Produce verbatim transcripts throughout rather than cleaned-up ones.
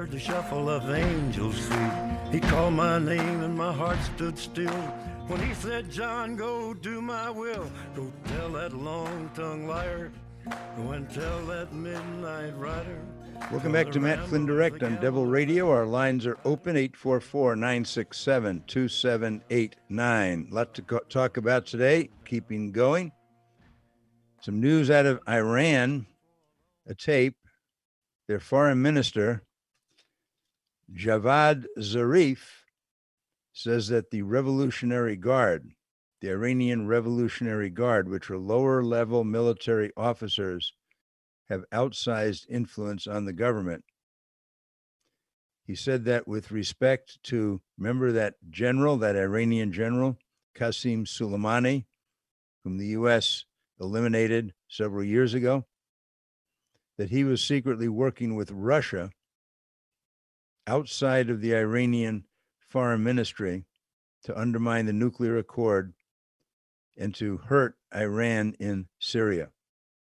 heard the shuffle of angels' feet. He called my name and my heart stood still. When he said, John, go do my will. Go tell that long-tongued liar. Go and tell that midnight rider. Welcome back to Matt Flynn Direct on Devil Radio. Our lines are open, eight four four, nine six seven, two seven eight nine. A lot to co- talk about today, keeping going. Some news out of Iran, a tape. Their foreign minister, Javad Zarif, says that the Revolutionary Guard, the Iranian Revolutionary Guard, which are lower-level military officers, have outsized influence on the government. He said that with respect to, remember that general, that Iranian general, Qasem Soleimani, whom the U S eliminated several years ago, that he was secretly working with Russia outside of the Iranian foreign ministry to undermine the nuclear accord and to hurt Iran in Syria.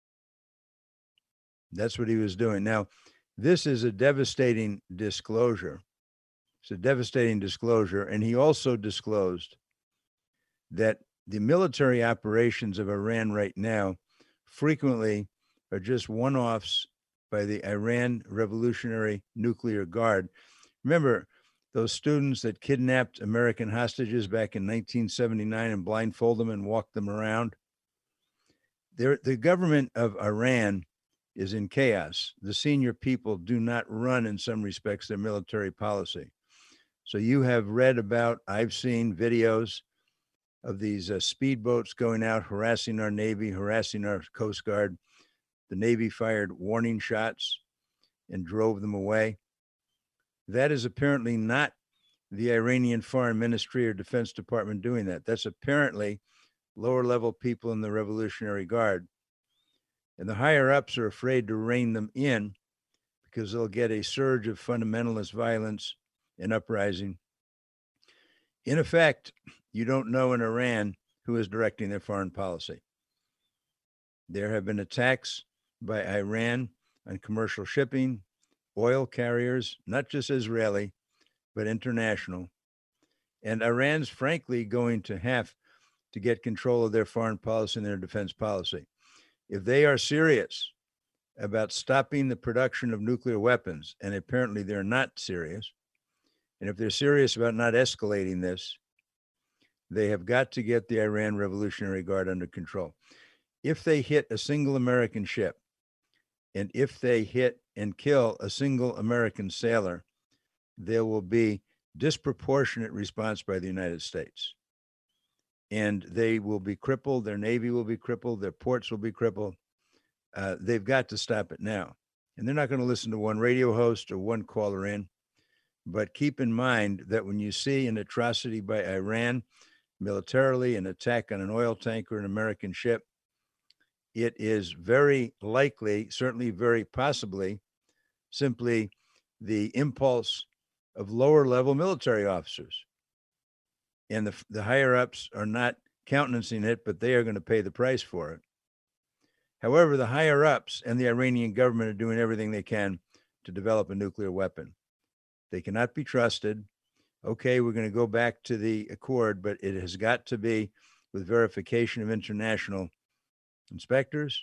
That's what he was doing. Now, this is a devastating disclosure. It's a devastating disclosure. And he also disclosed that the military operations of Iran right now frequently are just one-offs by the Iran Revolutionary Nuclear Guard. Remember those students that kidnapped American hostages back in nineteen seventy-nine and blindfolded them and walked them around? They're, the government of Iran is in chaos. The senior people do not run, in some respects, their military policy. So you have read about, I've seen videos of these uh, speedboats going out, harassing our Navy, harassing our Coast Guard. The Navy fired warning shots and drove them away. That is apparently not the Iranian Foreign Ministry or Defense Department doing that. That's apparently lower level people in the Revolutionary Guard. And the higher ups are afraid to rein them in because they'll get a surge of fundamentalist violence and uprising. In effect, you don't know in Iran who is directing their foreign policy. There have been attacks by Iran on commercial shipping, oil carriers, not just Israeli, but international. And Iran's frankly going to have to get control of their foreign policy and their defense policy. If they are serious about stopping the production of nuclear weapons, and apparently they're not serious, and if they're serious about not escalating this, they have got to get the Iran Revolutionary Guard under control. If they hit a single American ship, and if they hit and kill a single American sailor, there will be disproportionate response by the United States. And they will be crippled. Their Navy will be crippled. Their ports will be crippled. Uh, they've got to stop it now. And they're not going to listen to one radio host or one caller in. But keep in mind that when you see an atrocity by Iran militarily, an attack on an oil tanker, an American ship, it is very likely, certainly very possibly, simply the impulse of lower level military officers. And the, the higher ups are not countenancing it, but they are going to pay the price for it. However, the higher ups and the Iranian government are doing everything they can to develop a nuclear weapon. They cannot be trusted. Okay, we're going to go back to the accord, but it has got to be with verification of international inspectors.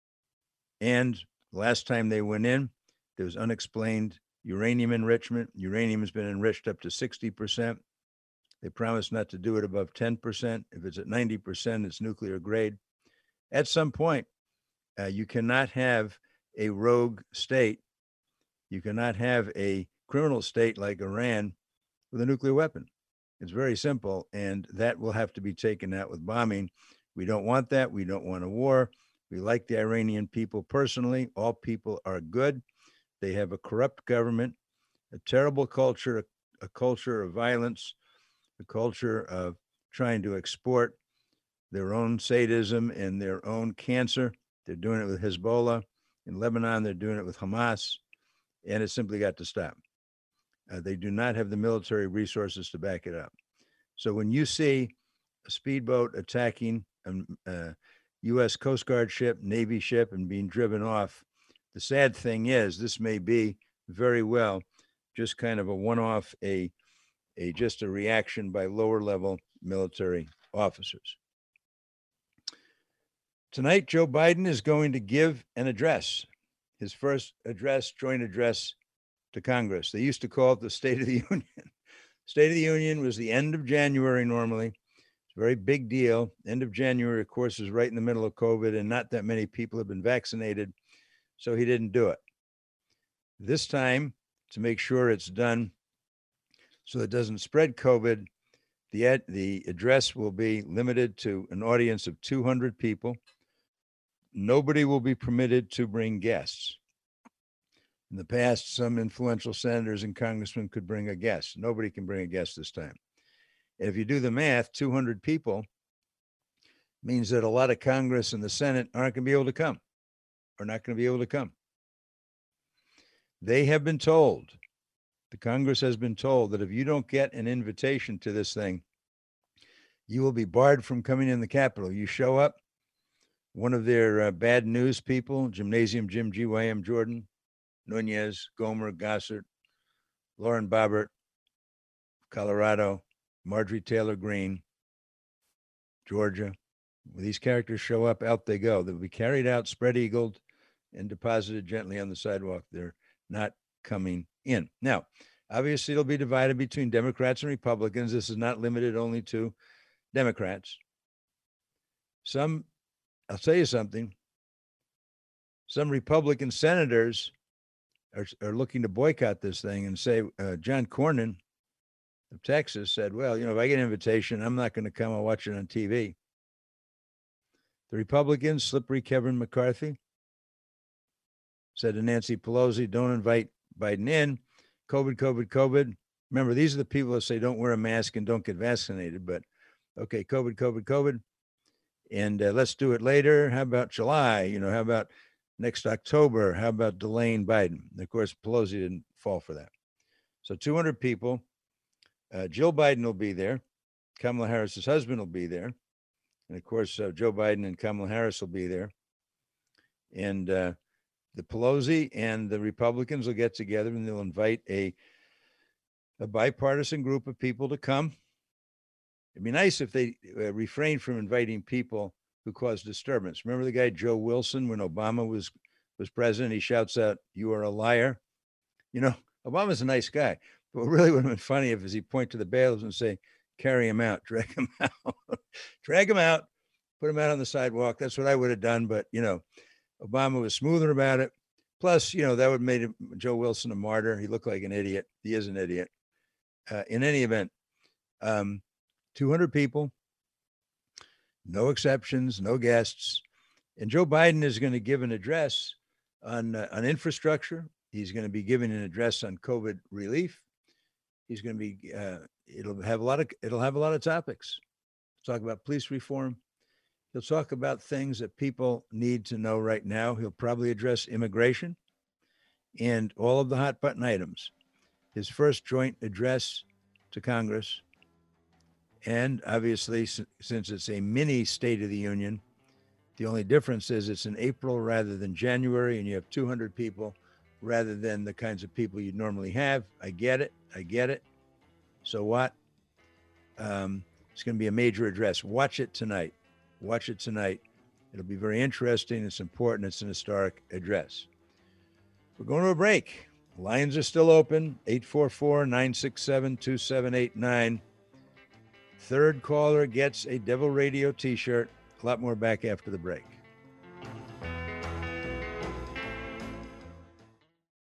And last time they went in, there was unexplained uranium enrichment. Uranium has been enriched up to sixty percent. They promised not to do it above ten percent. If it's at ninety percent, it's nuclear grade. At some point, uh, you cannot have a rogue state. You cannot have a criminal state like Iran with a nuclear weapon. It's very simple, and that will have to be taken out with bombing. We don't want that. We don't want a war. We like the Iranian people personally. All people are good. They have a corrupt government, a terrible culture, a, a culture of violence, a culture of trying to export their own sadism and their own cancer. They're doing it with Hezbollah. In Lebanon, they're doing it with Hamas, and it's simply got to stop. Uh, they do not have the military resources to back it up. So when you see a speedboat attacking a, a U S Coast Guard ship, Navy ship, and being driven off, the sad thing is this may be very well just kind of a one-off, a, a just a reaction by lower level military officers. Tonight, Joe Biden is going to give an address, his first address, joint address to Congress. They used to call it the State of the Union. State of the Union was the end of January normally. It's a very big deal. End of January, of course, is right in the middle of COVID, and not that many people have been vaccinated, so he didn't do it. This time, to make sure it's done so it doesn't spread COVID, the, ad, the address will be limited to an audience of two hundred people. Nobody will be permitted to bring guests. In the past, some influential senators and congressmen could bring a guest. Nobody can bring a guest this time. And if you do the math, two hundred people means that a lot of Congress and the Senate aren't going to be able to come, or not going to be able to come. They have been told, the Congress has been told, that if you don't get an invitation to this thing, you will be barred from coming in the Capitol. You show up, one of their uh, bad news people, Gymnasium Jim, G Y M Jordan, Nunez, Gomer, Gossert, Lauren Boebert, Colorado, Marjorie Taylor Greene, Georgia. When these characters show up, out they go. They'll be carried out, spread-eagled, and deposited gently on the sidewalk. They're not coming in. Now, obviously, it'll be divided between Democrats and Republicans. This is not limited only to Democrats. Some, I'll tell you something, some Republican senators are, are looking to boycott this thing and say, uh, John Cornyn of Texas said, well, you know, if I get an invitation, I'm not going to come. I'll watch it on T V. The Republicans, slippery Kevin McCarthy, said to Nancy Pelosi, don't invite Biden in. COVID, COVID, COVID. Remember, these are the people that say don't wear a mask and don't get vaccinated. But, okay, COVID, COVID, COVID. And uh, let's do it later. How about July? You know, how about next October? How about delaying Biden? And of course, Pelosi didn't fall for that. So two hundred people. Uh, Jill Biden will be there. Kamala Harris's husband will be there. And of course, uh, Joe Biden and Kamala Harris will be there. And uh, the Pelosi and the Republicans will get together and they'll invite a, a bipartisan group of people to come. It'd be nice if they uh, refrained from inviting people who cause disturbance. Remember the guy, Joe Wilson, when Obama was, was president, he shouts out, you are a liar. You know, Obama's a nice guy, but what really would have been funny if is he point to the bailiffs and say, carry him out, drag him out, drag him out, put him out on the sidewalk. That's what I would have done. But, you know, Obama was smoother about it. Plus, you know, that would have made Joe Wilson a martyr. He looked like an idiot. He is an idiot. Uh, in any event, um, two hundred people, no exceptions, no guests. And Joe Biden is going to give an address on, uh, on infrastructure. He's going to be giving an address on COVID relief. He's going to be, uh, it'll have a lot of, it'll have a lot of topics. Talk about police reform. He'll talk about things that people need to know right now. He'll probably address immigration and all of the hot button items. His first joint address to Congress. And obviously, since it's a mini State of the Union, the only difference is it's in April rather than January, and you have two hundred people rather than the kinds of people you'd normally have. I get it. I get it. So what? Um, it's going to be a major address. Watch it tonight. Watch it tonight. It'll be very interesting. It's important. It's an historic address. We're going to a break. Lines are still open. eight four four, nine six seven, two seven eight nine. Third caller gets a Devil Radio t-shirt. A lot more back after the break.